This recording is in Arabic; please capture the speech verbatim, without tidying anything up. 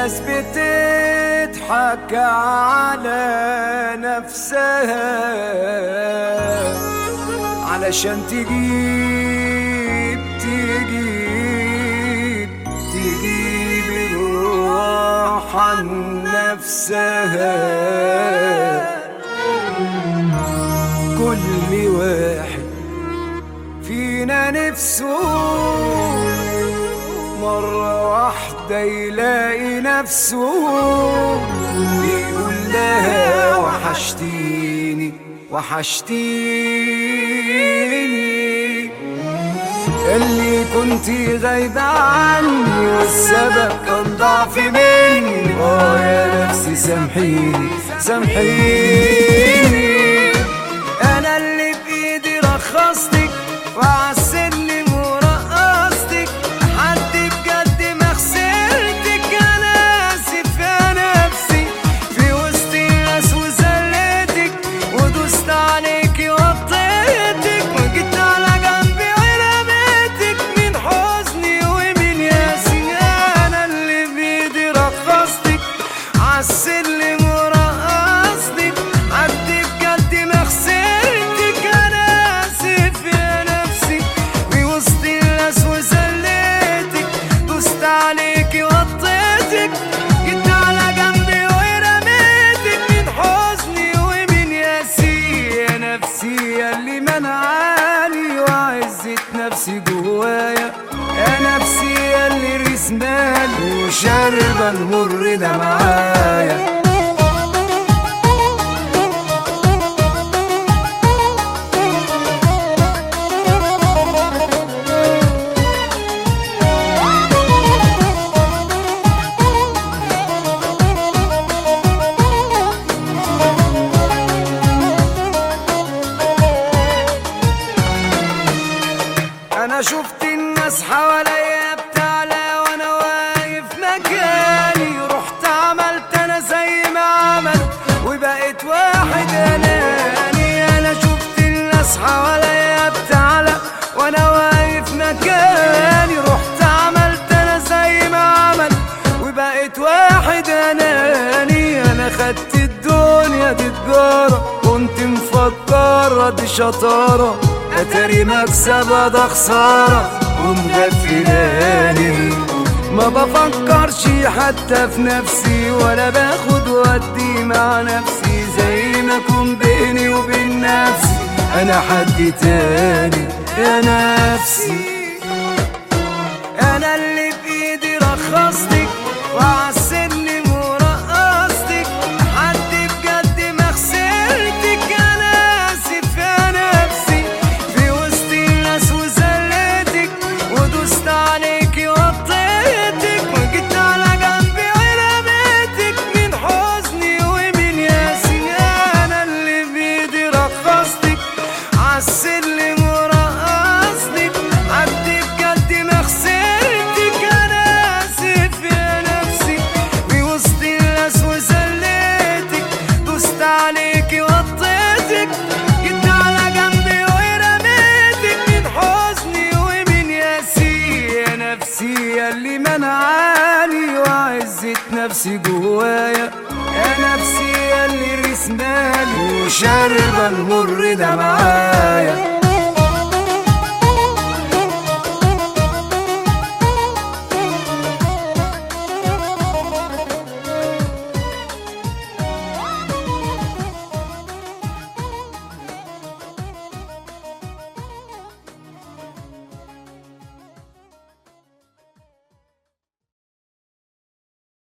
ناس بتضحك على نفسها علشان تجيب تجيب تجيب الروح عن نفسها. كل واحد فينا نفسه مرة واحدة يلاقي نفسه بيقول لها وحشتيني وحشتيني، اللي كنتي غايبة عني والسبب كان ضعف مني. اه يا نفسي سامحيني سامحيني، انا اللي بايدي رخصتك وعالسلم ورقصتك لحد بجد ما خسرتك. انا اسف يا نفسي في وسط الناس وزلتك ودوست عليكي وطيتك وجيت على جنبي ورميتك من حزني ومن ياسي. انا اللي بايدي رقصتك عالسلم ورقصتك لحد بجد ما خسرتك. انا اسف يا نفسي في وسط الناس وزلتك دوست عليكي وطيتك جيت على جنبي ورميتك من حزني ومن ياسي. يا نفسي ياللي منعاني وعزت نفسي جوايا، يا نفسي ياللي رسمالي وشاربة المر ده معايا. انا شفت الناس حواليا بتعلى وانا واقف مكاني، رحت عملت انا زي ما عمل وبقيت واحد اناني. انا شفت الناس حواليا بتعلى وانا واقف مكاني، رحت عملت انا زي ما عمل وبقيت واحد اناني. انا خدت الدنيا دي تجارة كنت مفكرة دي شطارة، اتاري مكسبة ده خسارة ومغفلاني. ما بفكرش حتى في نفسي ولا باخد ودي مع نفسي، زي ما اكون بيني وبين نفسي انا حد تاني. يا نفسي انا اللي بايدي رخصتك وعالسلم ورقصتك لحد بجد ما خسرتك. انا اسف يا نفسي في وسط الناس وزلتك ودوست عليكي وطيتك وجيت على جنبي ورميتك من حزني ومن ياسي. انا اللي بايدي رقصتك عالسلم ورقصتك لحد بجد ما خسرتك. انا اسف يا نفسي في وسط الناس وزلتك دوست عليكي وطيتك جيت على جنبي ورميتك من حزني ومن ياسي. يا نفسي ياللي منعاني وعزت نفسي جوايا، يا نفسي ياللي رسمالي وشاربة المر ده معايا.